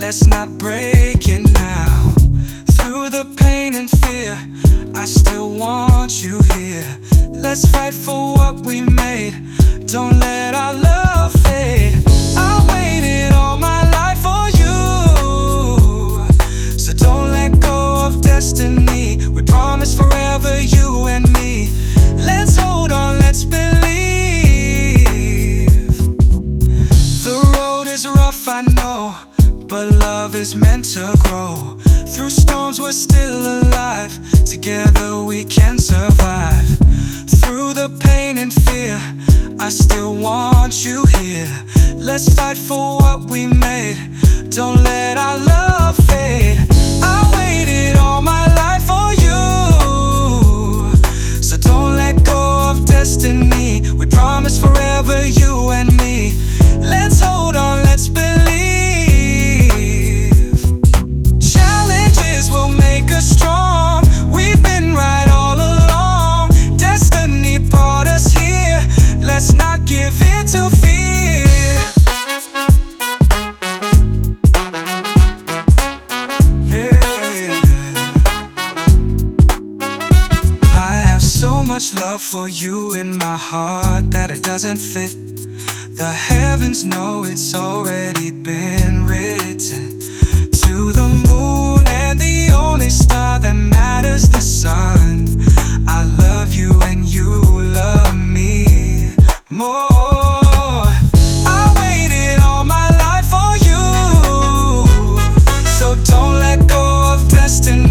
let's not break it now. Through the pain and fear, I still want you here. Let's fight for what we made, don't let our love fade. I waited all my life for you, so don't let go of destiny. We promise forever, you and me. Let's hold on, let's believe. The road is rough, I know, but love is meant to grow. Through storms we're still alive, together we can survive. Through the pain and fear, I still want you here. Let's fight for what we made, don't let our love fade. I waited all my life for you, so don't let go of destiny. We promise forever, you and me. Let's hold on, let's believe. Challenges will make us strong, we've been right all along. Destiny brought us here, let's not give in to fear. Yeah. I have so much love for you in my heart that it doesn't fit. The heavens know it's already been written. To the moon and the only star that matters, the sun. I love you and you love me more. I waited all my life for you, so don't let go of destiny.